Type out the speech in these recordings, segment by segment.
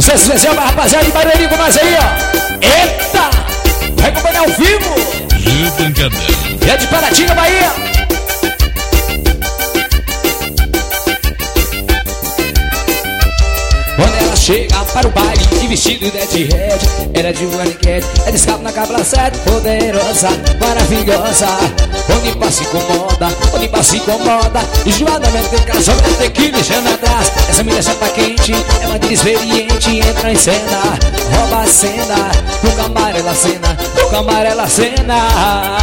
Sucesso especial pra rapaziada de Barueri com nós aí, ó. Eita! Vai acompanhar ao vivo. E é de Paratinga, Bahia. Quando ela chega para o baile de vestido de red, era de paniquete, é de escape na cabra sete, poderosa, maravilhosa. Onde passa incomoda, onde passa incomoda. Enjoadamente tem cara, só tem que deixando atrás. Essa mulher chapa quente, é uma experiente, entra em cena, rouba a cena, nunca amarela cena, nunca amarela cena.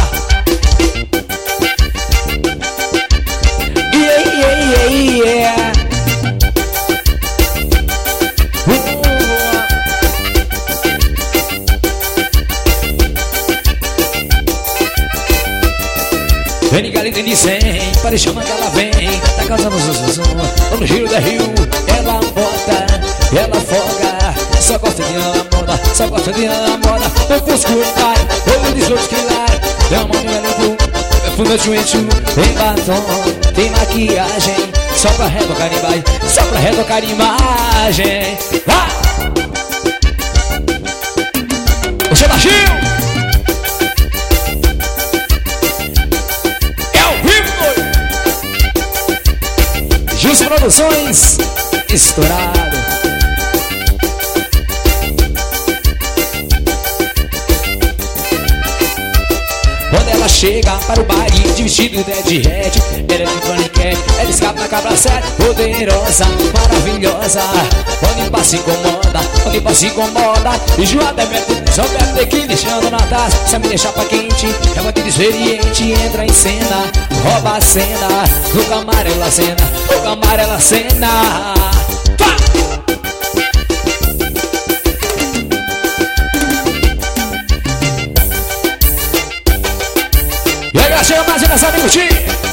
Yeah. Vem ligar de 100, para chamar que ela vem, tá causando zuzuzum. No giro da rio, ela bota, ela folga. Só gosta de namoda, só gosta de namoda. O fusco vai, o desoito que lá. Tem uma mão de melenco, perfume de chuchu. Tem batom, tem maquiagem, só pra retocar imagem, só pra retocar imagem. O seu baixinho! Gilson Produções, estourado. Quando ela chega para o baile de vestido de red, ela é de paniquete, ela escapa na cabra sete, poderosa, maravilhosa. Onde passa incomoda, onde passa incomoda. Enjoadamente, só perde que deixando na taça. Essa mulher chapa quente, é uma experiente, entra em cena, rouba a cena, nunca amarela cena, nunca amarela cena. E aí, galera, chega mais nessa amigo Tim.